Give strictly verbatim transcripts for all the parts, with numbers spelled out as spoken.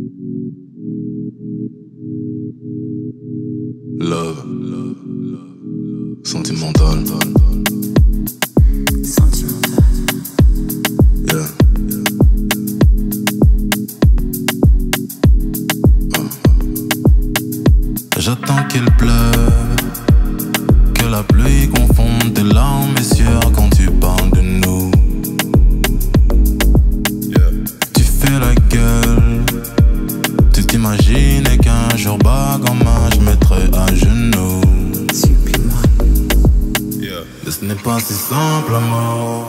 Love, love, love, sentimental, Sentimental. yeah. Uh. J'attends qu'il pleuve, que la pluie confonde tes larmes et sueurs quand tu parles de nous. Yeah. Tu fais la gueule, tu t'imaginais qu'un jour bague en main je mettrai à genoux. Supplie-moi. Yeah. Mais ce n'est pas si simple, amour.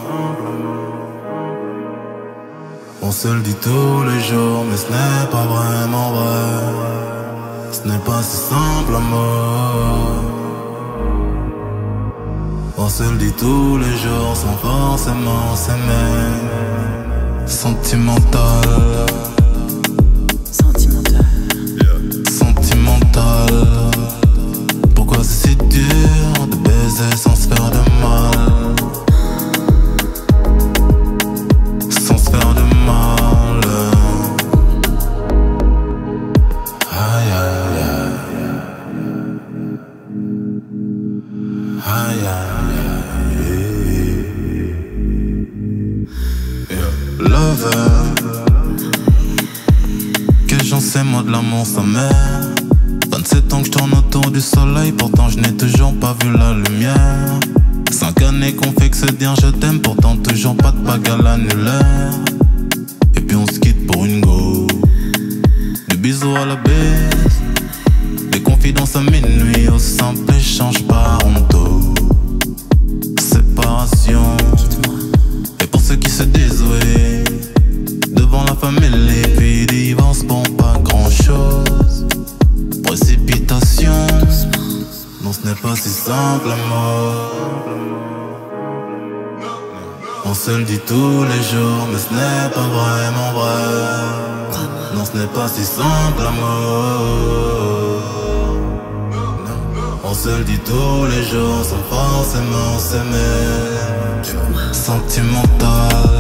On se le dit tous les jours, mais ce n'est pas vraiment vrai. Ce n'est pas si simple, amour. On se le dit tous les jours sans forcément s'aimer. Sentimental, Sentimental. sentimental. Pourquoi c'est si dur de baiser sans se faire de mal? Sans se faire de mal. Aïe aïe aïe. Aïe aïe aïe. Yeah. Lover, que j'en sais moi de l'amour sa mère. Vingt-sept ans que je tourne autour du soleil, pourtant je n'ai toujours pas vu la lumière. Cinq années qu'on fait que se dire je t'aime, pourtant toujours pas de bague à l'annulaire. Et puis on se quitte pour une go. Des bisous à la baisse, des confidences à minuit, au simple échange par honto. Séparation. Et pour ceux qui se disent oui, devant la famille, puis divorce pour pas grand chose. Précipitation. Non, ce n'est pas si simple, amour. On se le dit tous les jours, mais ce n'est pas vraiment vrai. Non, ce n'est pas si simple, amour. On se le dit tous les jours sans forcément s'aimer. Sentimental.